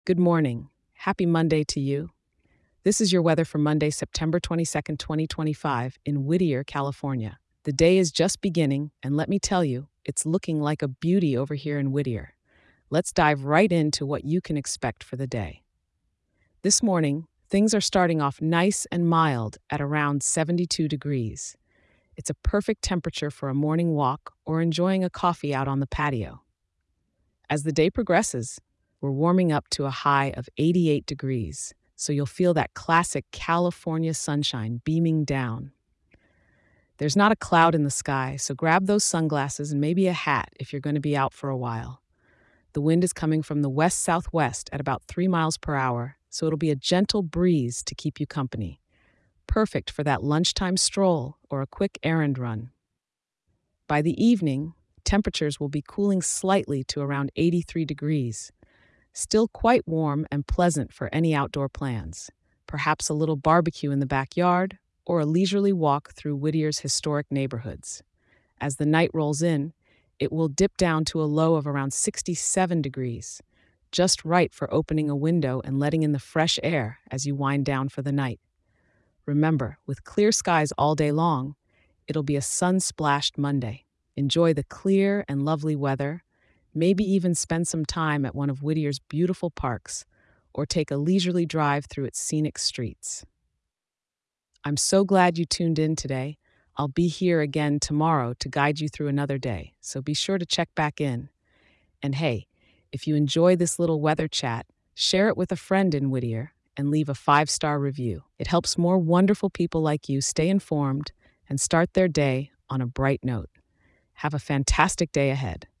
Good morning. Happy Monday to you. This is your weather for Monday, September 22nd, 2025, in Whittier, California. The day is just beginning, and let me tell you, it's looking like a beauty over here in Whittier. Let's dive right into what you can expect for the day. This morning, things are starting off nice and mild at around 72 degrees. It's a perfect temperature for a morning walk or enjoying a coffee out on the patio. As the day progresses, we're warming up to a high of 88 degrees, so you'll feel that classic California sunshine beaming down. There's not a cloud in the sky, so grab those sunglasses and maybe a hat if you're going to be out for a while. The wind is coming from the west-southwest at about 3 miles per hour, so it'll be a gentle breeze to keep you company. Perfect for that lunchtime stroll or a quick errand run. By the evening, temperatures will be cooling slightly to around 83 degrees. Still quite warm and pleasant for any outdoor plans. Perhaps a little barbecue in the backyard or a leisurely walk through Whittier's historic neighborhoods. As the night rolls in, it will dip down to a low of around 67 degrees, just right for opening a window and letting in the fresh air as you wind down for the night. Remember, with clear skies all day long, it'll be a sun-splashed Monday. Enjoy the clear and lovely weather. Maybe even spend some time at one of Whittier's beautiful parks or take a leisurely drive through its scenic streets. I'm so glad you tuned in today. I'll be here again tomorrow to guide you through another day, so be sure to check back in. And hey, if you enjoy this little weather chat, share it with a friend in Whittier and leave a 5-star review. It helps more wonderful people like you stay informed and start their day on a bright note. Have a fantastic day ahead.